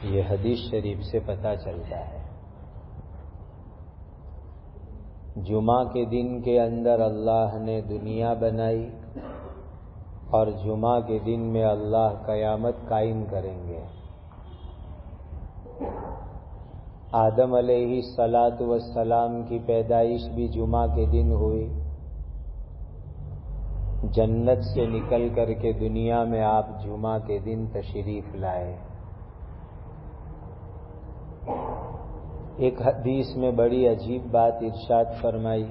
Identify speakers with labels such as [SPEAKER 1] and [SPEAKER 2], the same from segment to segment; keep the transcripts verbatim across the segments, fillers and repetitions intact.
[SPEAKER 1] یہ حدیث شریف سے پتہ چلتا ہے جمعہ کے دن کے اندر اللہ نے دنیا بنائی اور جمعہ کے دن میں اللہ قیامت قائم کریں گے۔ آدم علیہ الصلاۃ والسلام کی پیدائش بھی جمعہ کے دن ہوئی۔ جنت سے نکل کر کے دنیا میں آپ جمعہ کے دن تشریف لائے۔ ایک حدیث میں بڑی عجیب بات ارشاد فرمائی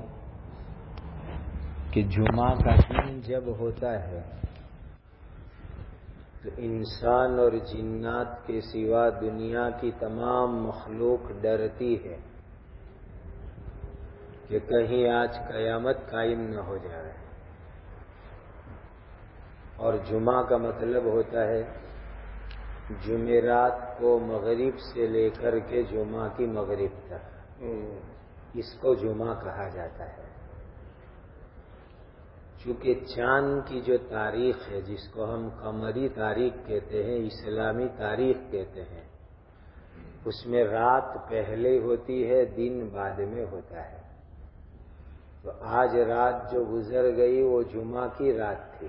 [SPEAKER 1] کہ جمعہ کا دن جب ہوتا ہے تو انسان اور جنات کے سوا دنیا کی تمام مخلوق ڈرتی ہے کہ کہیں آج قیامت قائم نہ ہو جائے۔ اور جمعہ کا مطلب ہوتا ہے جمعرات کو مغرب سے لے کر کے جمعہ کی مغرب تک، اس کو جمعہ کہا جاتا ہے۔ چونکہ چاند کی جو تاریخ ہے جس کو ہم قمری تاریخ کہتے ہیں، اسلامی تاریخ کہتے ہیں، اس میں رات پہلے ہوتی ہے، دن بعد میں ہوتا ہے۔ تو آج رات جو گزر گئی وہ جمعہ کی رات تھی،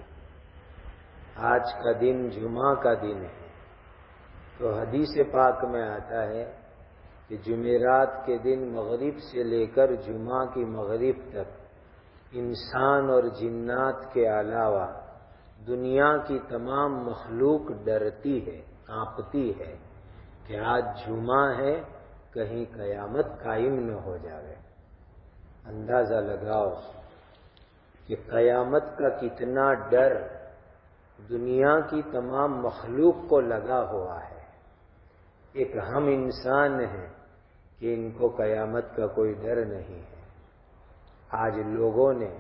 [SPEAKER 1] آج کا دن جمعہ کا دن ہے۔ تو حدیث پاک میں آتا ہے کہ جمعرات کے دن مغرب سے لے کر جمعہ کی مغرب تک انسان اور جنات کے علاوہ دنیا کی تمام مخلوق ڈرتی ہے، کانپتی ہے کہ آج جمعہ ہے، کہیں قیامت قائم نہ ہو جائے۔ اندازہ لگاؤ کہ قیامت کا کتنا ڈر دنیا کی تمام مخلوق کو لگا ہوا ہے۔ ایک ہم انسان ہیں کہ ان کو قیامت کا کوئی ڈر نہیں ہے۔ آج لوگوں نے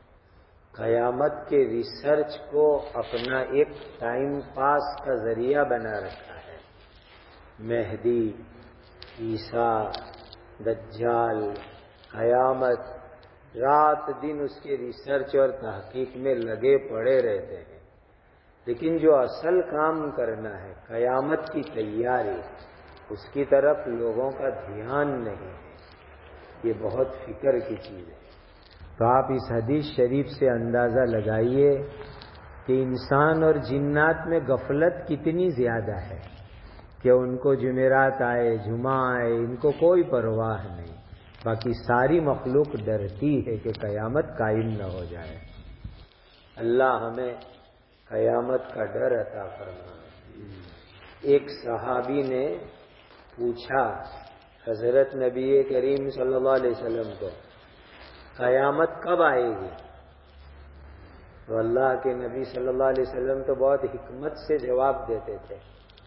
[SPEAKER 1] قیامت کے ریسرچ کو اپنا ایک ٹائم پاس کا ذریعہ بنا رکھا ہے۔ مہدی، عیسیٰ، دجال، قیامت، رات دن اس کے ریسرچ اور تحقیق میں لگے پڑے رہتے ہیں، لیکن جو اصل کام کرنا ہے قیامت کی تیاری، اس کی طرف لوگوں کا دھیان نہیں ہے۔ یہ بہت فکر کی چیز ہے۔ تو آپ اس حدیث شریف سے اندازہ لگائیے کہ انسان اور جنات میں غفلت کتنی زیادہ ہے کہ ان کو جمعرات آئے، جمعہ آئے، ان کو کوئی پرواہ نہیں، باقی ساری مخلوق ڈرتی ہے کہ قیامت قائم نہ ہو جائے۔ اللہ ہمیں قیامت کا ڈر عطا فرمائے۔ ایک صحابی نے پوچھا حضرت نبی کریم صلی اللہ علیہ وسلم کو، قیامت کب آئے گی؟ تو اللہ کے نبی صلی اللہ علیہ وسلم تو بہت حکمت سے جواب دیتے تھے۔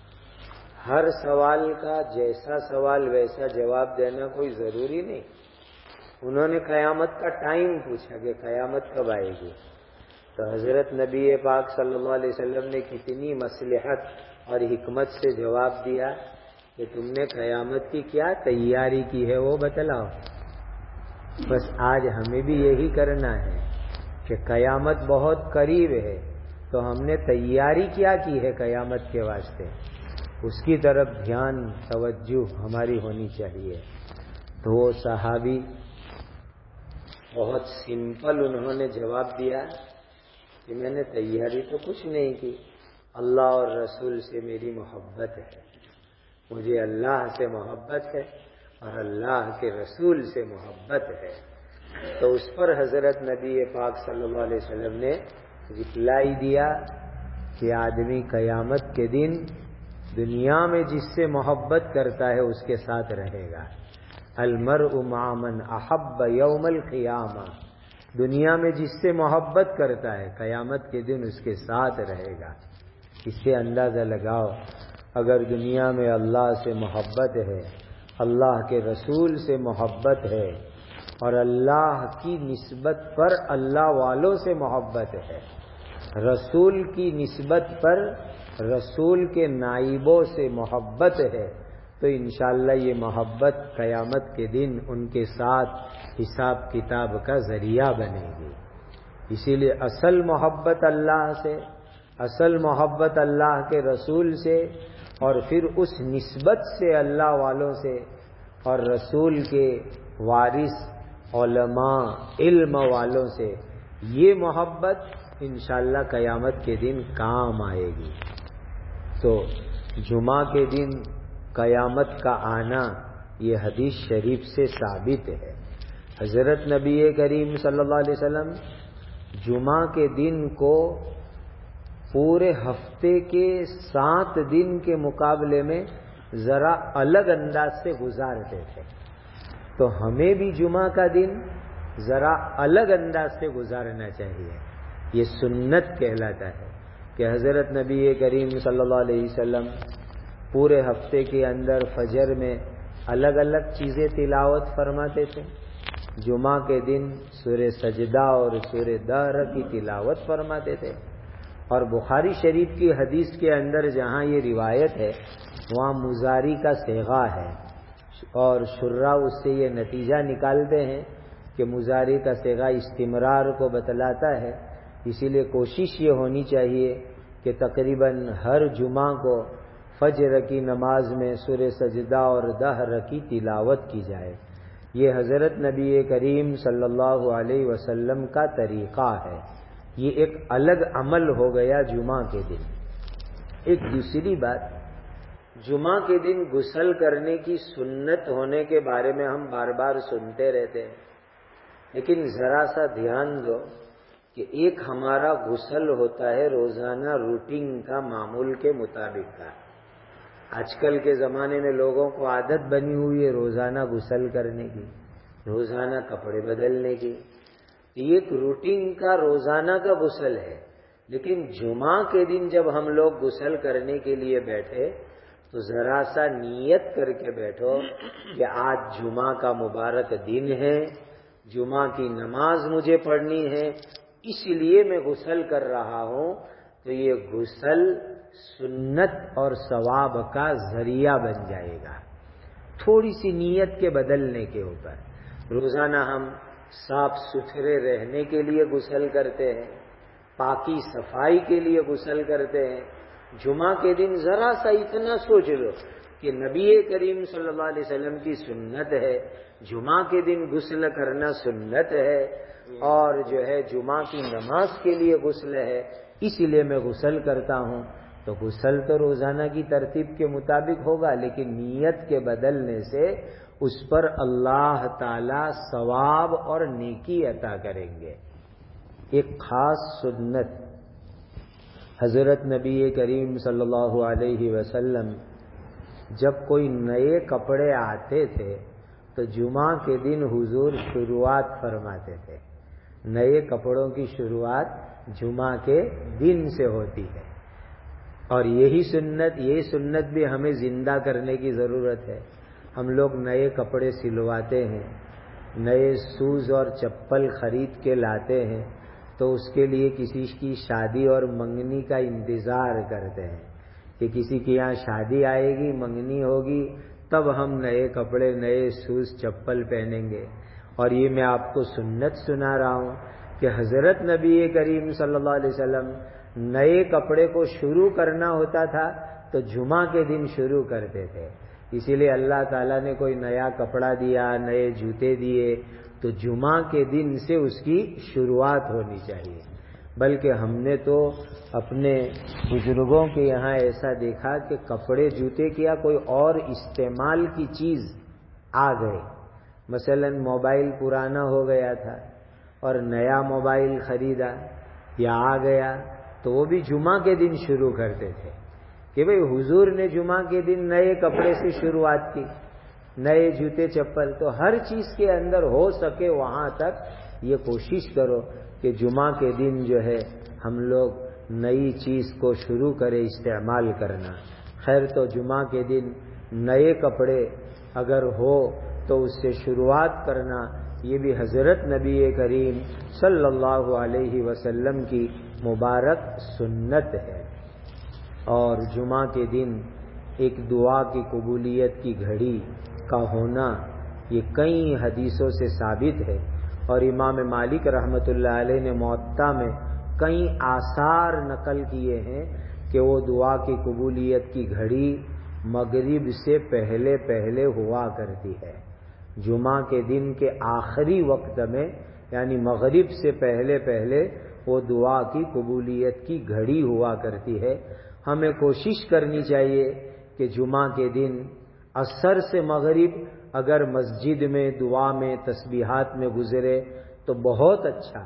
[SPEAKER 1] ہر سوال کا جیسا سوال ویسا جواب دینا کوئی ضروری نہیں۔ انہوں نے قیامت کا ٹائم پوچھا کہ قیامت کب آئے گی، تو حضرت نبی پاک صلی اللہ علیہ وسلم نے کتنی مصلحت اور حکمت سے جواب دیا کہ تم نے قیامت کی کیا تیاری کی ہے وہ بتلاؤ۔ بس آج ہمیں بھی یہی کرنا ہے کہ قیامت بہت قریب ہے، تو ہم نے تیاری کیا کی ہے قیامت کے واسطے، اس کی طرف دھیان توجہ ہماری ہونی چاہیے۔ تو وہ صحابی بہت سمپل انہوں نے جواب دیا کہ میں نے تیاری تو کچھ نہیں کی، اللہ اور رسول سے میری محبت ہے، مجھے اللہ سے محبت ہے اور اللہ کے رسول سے محبت ہے۔ تو اس پر حضرت نبی پاک صلی اللہ علیہ وسلم نے رپلائی دیا کہ آدمی قیامت کے دن دنیا میں جس سے محبت کرتا ہے اس کے ساتھ رہے گا۔ المرء مع من احب یوم القیامہ، دنیا میں جس سے محبت کرتا ہے قیامت کے دن اس کے ساتھ رہے گا۔ اس سے اندازہ لگاؤ اگر دنیا میں اللہ سے محبت ہے، اللہ کے رسول سے محبت ہے، اور اللہ کی نسبت پر اللہ والوں سے محبت ہے، رسول کی نسبت پر رسول کے نائبوں سے محبت ہے، تو انشاءاللہ یہ محبت قیامت کے دن ان کے ساتھ حساب کتاب کا ذریعہ بنے گی۔ اسی لیے اصل محبت اللہ سے، اصل محبت اللہ کے رسول سے اور پھر اس نسبت سے اللہ والوں سے اور رسول کے وارث علماء علم والوں سے یہ محبت انشاءاللہ قیامت کے دن کام آئے گی۔ تو جمعہ کے دن قیامت کا آنا یہ حدیث شریف سے ثابت ہے۔ حضرت نبی کریم صلی اللہ علیہ وسلم جمعہ کے دن کو پورے ہفتے کے سات دن کے مقابلے میں ذرا الگ انداز سے گزارتے تھے، تو ہمیں بھی جمعہ کا دن ذرا الگ انداز سے گزارنا چاہیے۔ یہ سنت کہلاتا ہے کہ حضرت نبی کریم صلی اللہ علیہ وسلم پورے ہفتے کے اندر فجر میں الگ الگ چیزیں تلاوت فرماتے تھے، جمعہ کے دن سورہ سجدہ اور سورہ دہر کی تلاوت فرماتے تھے۔ اور بخاری شریف کی حدیث کے اندر جہاں یہ روایت ہے وہاں مضاری کا صیغہ ہے، اور شراح اس سے یہ نتیجہ نکالتے ہیں کہ مضاری کا صیغہ استمرار کو بتلاتا ہے، اسی لیے کوشش یہ ہونی چاہیے کہ تقریباً ہر جمعہ کو فجر کی نماز میں سورہ سجدہ اور دہر کی تلاوت کی جائے۔ یہ حضرت نبی کریم صلی اللہ علیہ وسلم کا طریقہ ہے، یہ ایک الگ عمل ہو گیا جمعہ کے دن۔ ایک دوسری بات، جمعہ کے دن غسل کرنے کی سنت ہونے کے بارے میں ہم بار بار سنتے رہتے ہیں، لیکن ذرا سا دھیان دو کہ ایک ہمارا غسل ہوتا ہے روزانہ روٹین کا، معمول کے مطابق کا۔ آج کل کے زمانے میں لوگوں کو عادت بنی ہوئی ہے روزانہ غسل کرنے کی، روزانہ کپڑے بدلنے کی، ایک روٹین کا روزانہ کا غسل ہے۔ لیکن جمعہ کے دن جب ہم لوگ غسل کرنے کے لیے بیٹھے تو ذرا سا نیت کر کے بیٹھو کہ آج جمعہ کا مبارک دن ہے، جمعہ کی نماز مجھے پڑھنی ہے، اس لیے میں غسل کر رہا ہوں۔ تو یہ غسل سنت اور ثواب کا ذریعہ بن جائے گا، تھوڑی سی نیت کے بدلنے کے اوپر۔ روزانہ ہم صاف ستھرے رہنے کے لیے غسل کرتے ہیں، پاکی صفائی کے لیے غسل کرتے ہیں۔ جمعہ کے دن ذرا سا اتنا سوچ لو کہ نبی کریم صلی اللہ علیہ وسلم کی سنت ہے، جمعہ کے دن غسل کرنا سنت ہے، اور جو ہے جمعہ کی نماز کے لیے غسل ہے، اس لیے میں غسل کرتا ہوں۔ تو غسل تو روزانہ کی ترتیب کے مطابق ہوگا، لیکن نیت کے بدلنے سے اس پر اللہ تعالی ثواب اور نیکی عطا کریں گے۔ ایک خاص سنت، حضرت نبی کریم صلی اللہ علیہ وسلم جب کوئی نئے کپڑے آتے تھے تو جمعہ کے دن حضور شروعات فرماتے تھے۔ نئے کپڑوں کی شروعات جمعہ کے دن سے ہوتی ہے، اور یہی سنت یہی سنت بھی ہمیں زندہ کرنے کی ضرورت ہے۔ ہم لوگ نئے کپڑے سلواتے ہیں، نئے شوز اور چپل خرید کے لاتے ہیں، تو اس کے لیے کسی کی شادی اور منگنی کا انتظار کرتے ہیں کہ کسی کی یہاں شادی آئے گی، منگنی ہوگی، تب ہم نئے کپڑے نئے شوز چپل پہنیں گے۔ اور یہ میں آپ کو سنت سنا رہا ہوں کہ حضرت نبی کریم صلی اللہ علیہ وسلم نئے کپڑے کو شروع کرنا ہوتا تھا تو جمعہ کے دن شروع کرتے تھے۔ اسی لیے اللہ تعالیٰ نے کوئی نیا کپڑا دیا، نئے جوتے دیے، تو جمعہ کے دن سے اس کی شروعات ہونی چاہیے۔ بلکہ ہم نے تو اپنے بزرگوں کے یہاں ایسا دیکھا کہ کپڑے جوتے کیا کوئی اور استعمال کی چیز آ گئے، مثلا موبائل پرانا ہو گیا تھا اور نیا موبائل خریدا یا آ گیا، تو وہ بھی جمعہ کے دن شروع کرتے تھے کہ بھئی حضور نے جمعہ کے دن نئے کپڑے سے شروعات کی، نئے جوتے چپل۔ تو ہر چیز کے اندر ہو سکے وہاں تک یہ کوشش کرو کہ جمعہ کے دن جو ہے ہم لوگ نئی چیز کو شروع کرے استعمال کرنا۔ خیر تو جمعہ کے دن نئے کپڑے اگر ہو تو اس سے شروعات کرنا، یہ بھی حضرت نبی کریم صلی اللہ علیہ وسلم کی مبارک سنت ہے۔ اور جمعہ کے دن ایک دعا کی قبولیت کی گھڑی کا ہونا یہ کئی حدیثوں سے ثابت ہے، اور امام مالک رحمۃ اللہ علیہ نے موطا میں کئی آثار نقل کیے ہیں کہ وہ دعا کی قبولیت کی گھڑی مغرب سے پہلے پہلے ہوا کرتی ہے. جمعہ کے دن کے آخری وقت میں یعنی مغرب سے پہلے پہلے وہ دعا کی قبولیت کی گھڑی ہوا کرتی ہے. ہمیں کوشش کرنی چاہیے کہ جمعہ کے دن عصر سے مغرب اگر مسجد میں دعا میں تسبیحات میں گزرے تو بہت اچھا.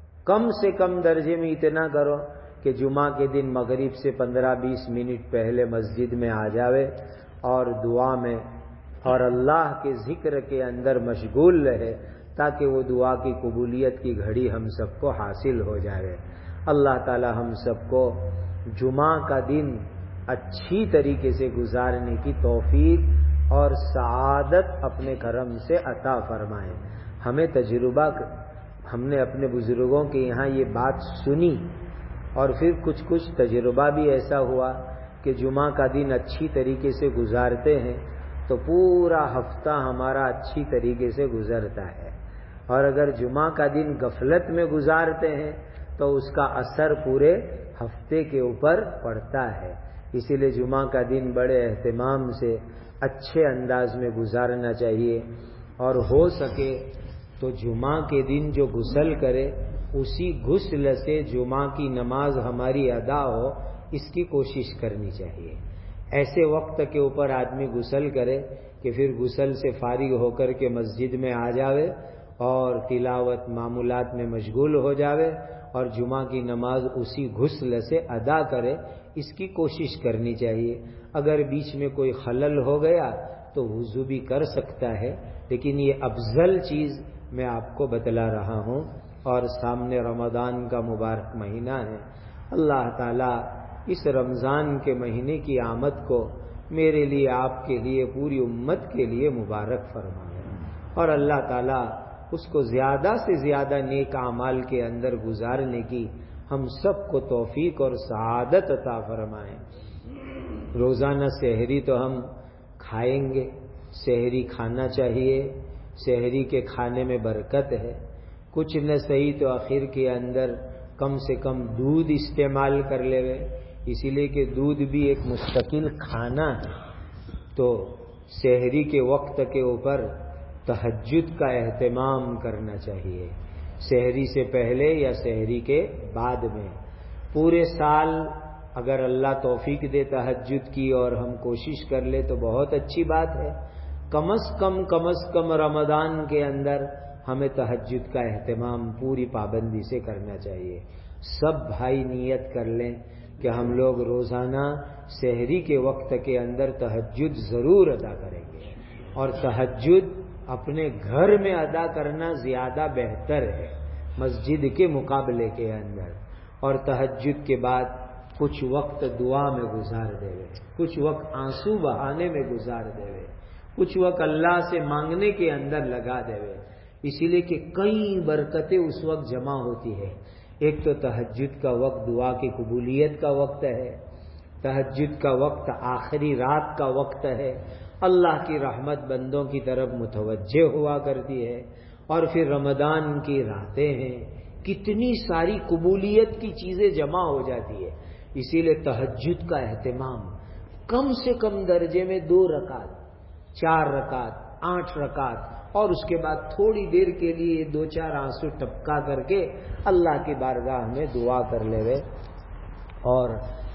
[SPEAKER 1] کم سے کم درجے میں اتنا کرو کہ جمعہ کے دن مغرب سے پندرہ بیس منٹ پہلے مسجد میں آ جاوے اور دعا میں اور اللہ کے ذکر کے اندر مشغول رہے تاکہ وہ دعا کی قبولیت کی گھڑی ہم سب کو حاصل ہو جائے. اللہ تعالی ہم سب کو جمعہ کا دن اچھی طریقے سے گزارنے کی توفیق اور سعادت اپنے کرم سے عطا فرمائے. ہمیں تجربہ ہم نے اپنے بزرگوں کے یہاں یہ بات سنی اور پھر کچھ کچھ تجربہ بھی ایسا ہوا کہ جمعہ کا دن اچھی طریقے سے گزارتے ہیں تو پورا ہفتہ ہمارا اچھی طریقے سے گزرتا ہے. اور اگر جمعہ کا دن غفلت میں گزارتے ہیں تو اس کا اثر پورے ہفتے کے اوپر پڑتا ہے. اسی لیے جمعہ کا دن بڑے اہتمام سے اچھے انداز میں گزارنا چاہیے. اور ہو سکے تو جمعہ کے دن جو غسل کرے اسی غسل سے جمعہ کی نماز ہماری ادا ہو اس کی کوشش کرنی چاہیے. ایسے وقت کے اوپر آدمی غسل کرے کہ پھر غسل سے فارغ ہو کر کے مسجد میں آ جاوے اور تلاوت معمولات میں مشغول ہو جاوے اور جمعہ کی نماز اسی غسل سے ادا کرے اس کی کوشش کرنی چاہیے. اگر بیچ میں کوئی خلل ہو گیا تو وضو بھی کر سکتا ہے، لیکن یہ افضل چیز میں آپ کو بتلا رہا ہوں. اور سامنے رمضان کا مبارک مہینہ ہے. اللہ تعالیٰ اس رمضان کے مہینے کی آمد کو میرے لیے آپ کے لیے پوری امت کے لیے مبارک فرمائے اور اللہ تعالیٰ اس کو زیادہ سے زیادہ نیک اعمال کے اندر گزارنے کی ہم سب کو توفیق اور سعادت عطا فرمائے. روزانہ سحری تو ہم کھائیں گے، سحری کھانا چاہیے، سحری کے کھانے میں برکت ہے. کچھ نہ صحیح تو آخر کے اندر کم سے کم دودھ استعمال کر لے گئے، اسی لیے کہ دودھ بھی ایک مستقل کھانا ہے. تو سحری کے وقت کے اوپر تہجد کا اہتمام کرنا چاہیے، سحری سے پہلے یا سحری کے بعد میں. پورے سال اگر اللہ توفیق دے تہجد کی اور ہم کوشش کر لے تو بہت اچھی بات ہے. کم از کم کم از کم رمضان کے اندر ہمیں تہجد کا اہتمام پوری پابندی سے کرنا چاہیے. سب بھائی نیت کر لیں کہ ہم لوگ روزانہ سحری کے وقت کے اندر تہجد ضرور ادا کریں گے. اور تہجد اپنے گھر میں ادا کرنا زیادہ بہتر ہے مسجد کے مقابلے کے اندر. اور تہجد کے بعد کچھ وقت دعا میں گزار دے گئے، کچھ وقت آنسو بہانے میں گزار دے گئے، کچھ وقت اللہ سے مانگنے کے اندر لگا دے گئے. اسی لیے کہ کئی برکتیں اس وقت جمع ہوتی ہے. ایک تو تہجد کا وقت دعا کی قبولیت کا وقت ہے، تہجد کا وقت آخری رات کا وقت ہے، اللہ کی رحمت بندوں کی طرف متوجہ ہوا کرتی ہے. اور پھر رمضان کی راتیں ہیں، کتنی ساری قبولیت کی چیزیں جمع ہو جاتی ہے. اسی لیے تہجد کا اہتمام کم سے کم درجے میں دو رکعت، چار رکعت، آٹھ رکعت اور اس کے بعد تھوڑی دیر کے لیے دو چار آنسو ٹپکا کر کے اللہ کی بارگاہ میں دعا کر لے گئے. اور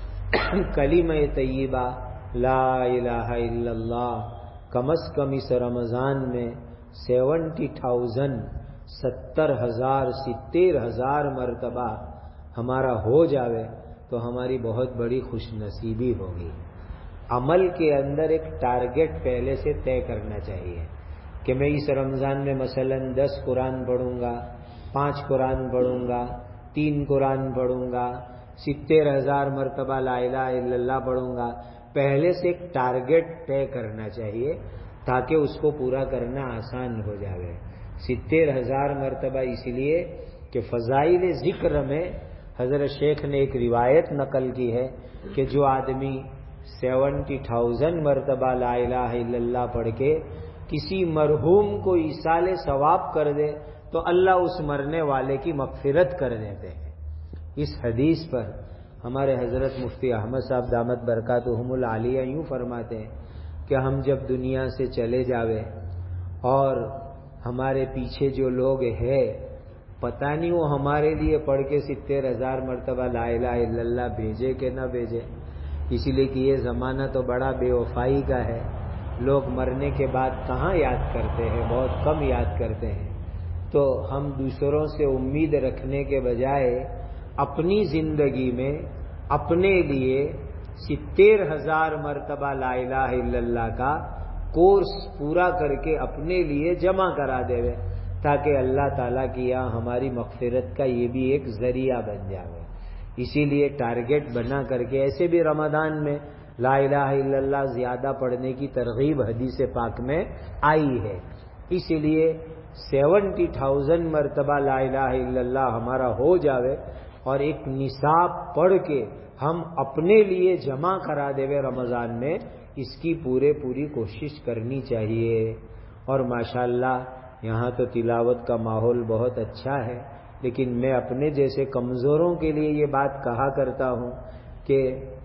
[SPEAKER 1] کلمہ طیبہ لا الہ الا اللہ کم از کم اس رمضان میں سیونٹی تھاؤزنڈ ستر ہزار ستر ہزار مرتبہ ہمارا ہو جاوے تو ہماری بہت بڑی خوش نصیبی ہوگی. عمل کے اندر ایک ٹارگٹ پہلے سے طے کرنا چاہیے کہ میں اس رمضان میں مثلا دس قرآن پڑھوں گا، پانچ قرآن پڑھوں گا، تین قرآن پڑھوں گا، ستر ہزار مرتبہ لا الہ الا اللہ پڑھوں گا. پہلے سے ایک ٹارگٹ طے کرنا چاہیے تاکہ اس کو پورا کرنا آسان ہو جائے. ستر ہزار مرتبہ اس لیے کہ فضائل ذکر میں حضرت شیخ نے ایک روایت نقل کی ہے کہ جو آدمی سیونٹی تھاؤزنڈ مرتبہ لا الہ الا اللہ پڑھ کے کسی مرحوم کو ایصال ثواب کر دے تو اللہ اس مرنے والے کی مغفرت کر دیتے ہیں. اس حدیث پر ہمارے حضرت مفتی احمد صاحب دامت برکاتہم العالیہ یوں فرماتے ہیں کہ ہم جب دنیا سے چلے جاوے اور ہمارے پیچھے جو لوگ ہیں پتہ نہیں وہ ہمارے لیے پڑھ کے ستر ہزار مرتبہ لا الہ الا اللہ بھیجے کہ نہ بھیجے، اسی لیے کہ یہ زمانہ تو بڑا بے وفائی کا ہے. لوگ مرنے کے بعد کہاں یاد کرتے ہیں، بہت کم یاد کرتے ہیں. تو ہم دوسروں سے امید رکھنے کے بجائے اپنی زندگی میں اپنے لیے ستر ہزار مرتبہ لا الہ الا اللہ کا کورس پورا کر کے اپنے لیے جمع کرا دے تاکہ اللہ تعالیٰ کی یہاں ہماری مغفرت کا یہ بھی ایک ذریعہ بن جائے. اسی لیے ٹارگٹ بنا کر کے ایسے بھی رمضان میں لا الہ الا اللہ زیادہ پڑھنے کی ترغیب حدیث پاک میں آئی ہے. اسی لیے سیونٹی تھاؤزینڈ مرتبہ لا الہ الا اللہ ہمارا ہو جاوے اور ایک نصاب پڑھ کے ہم اپنے لیے جمع کرا دے رمضان میں، اس کی پورے پوری کوشش کرنی چاہیے. اور ماشاءاللہ یہاں تو تلاوت کا ماحول بہت اچھا ہے، لیکن میں اپنے جیسے کمزوروں کے لیے یہ بات کہا کرتا ہوں کہ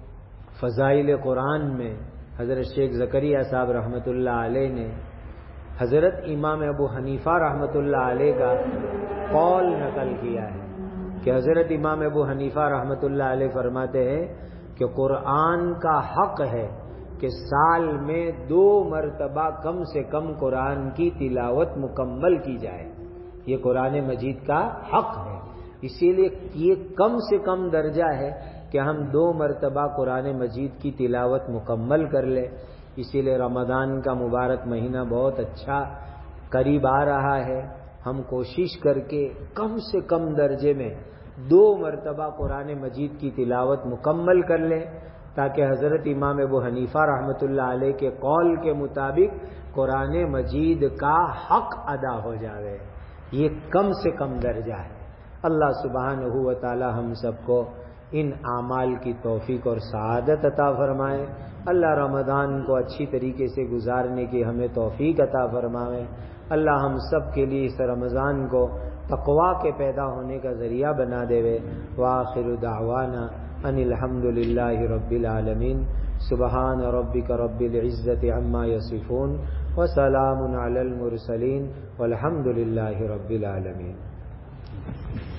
[SPEAKER 1] فضائل قرآن میں حضرت شیخ زکریا صاحب رحمۃ اللہ علیہ نے حضرت امام ابو حنیفہ رحمۃ اللہ علیہ کا قول نقل کیا ہے کہ حضرت امام ابو حنیفہ رحمۃ اللہ علیہ فرماتے ہیں کہ قرآن کا حق ہے کہ سال میں دو مرتبہ کم سے کم قرآن کی تلاوت مکمل کی جائے. یہ قرآن مجید کا حق ہے، اسی لیے یہ کم سے کم درجہ ہے کہ ہم دو مرتبہ قرآن مجید کی تلاوت مکمل کر لیں. اسی لیے رمضان کا مبارک مہینہ بہت اچھا قریب آ رہا ہے. ہم کوشش کر کے کم سے کم درجے میں دو مرتبہ قرآن مجید کی تلاوت مکمل کر لیں تاکہ حضرت امام ابو حنیفہ رحمۃ اللہ علیہ کے قول کے مطابق قرآن مجید کا حق ادا ہو جائے. یہ کم سے کم درجہ ہے. اللہ سبحانہ و تعالی ہم سب کو ان اعمال کی توفیق اور سعادت عطا فرمائے. اللہ رمضان کو اچھی طریقے سے گزارنے کی ہمیں توفیق عطا فرمائے. اللہ ہم سب کے لیے اس رمضان کو تقویٰ کے پیدا ہونے کا ذریعہ بنا دے. وآخر دعوانا ان الحمد للہ رب العالمین. سبحان ربک رب العزت عما یصفون وسلام علی المرسلین والحمد للہ رب العالمین.